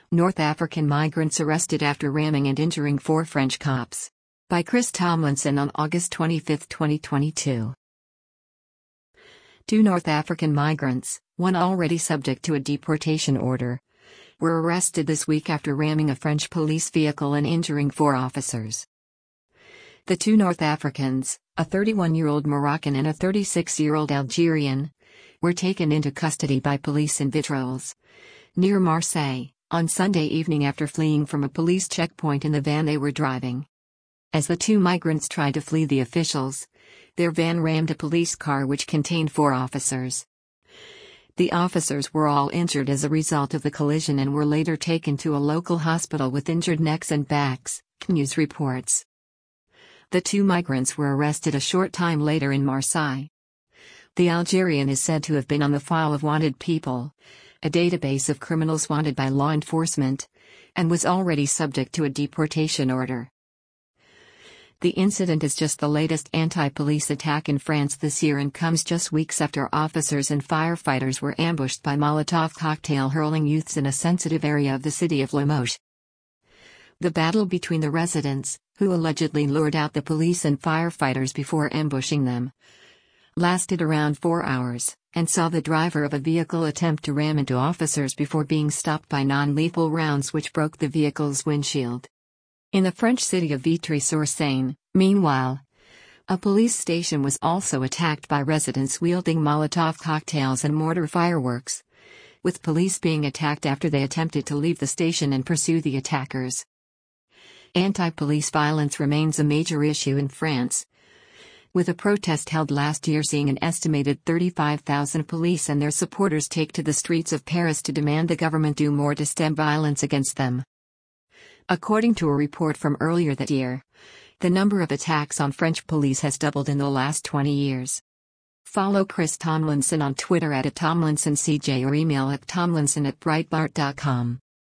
North African migrants arrested after ramming and injuring 4 French cops. By Chris Tomlinson on August 25, 2022. 2 North African migrants, one already subject to a deportation order, were arrested this week after ramming a French police vehicle and injuring 4 officers. The 2 North Africans, a 31-year-old Moroccan and a 36-year-old Algerian, were taken into custody by police in Vitrolles, near Marseille, on Sunday evening after fleeing from a police checkpoint in the van they were driving. As the 2 migrants tried to flee the officials, their van rammed a police car which contained 4 officers. The officers were all injured as a result of the collision and were later taken to a local hospital with injured necks and backs, news reports. The 2 migrants were arrested a short time later in Marseille. The Algerian is said to have been on the file of wanted people, a database of criminals wanted by law enforcement, and was already subject to a deportation order. The incident is just the latest anti-police attack in France this year and comes just weeks after officers and firefighters were ambushed by Molotov cocktail-hurling youths in a sensitive area of the city of Limoges. The battle between the residents, who allegedly lured out the police and firefighters before ambushing them, lasted around 4 hours, and saw the driver of a vehicle attempt to ram into officers before being stopped by non-lethal rounds which broke the vehicle's windshield. In the French city of Vitry-sur-Seine, meanwhile, a police station was also attacked by residents wielding Molotov cocktails and mortar fireworks, with police being attacked after they attempted to leave the station and pursue the attackers. Anti-police violence remains a major issue in France, with a protest held last year seeing an estimated 35,000 police and their supporters take to the streets of Paris to demand the government do more to stem violence against them. According to a report from earlier that year, the number of attacks on French police has doubled in the last 20 years. Follow Chris Tomlinson on Twitter @TomlinsonCJ or email at tomlinson@breitbart.com.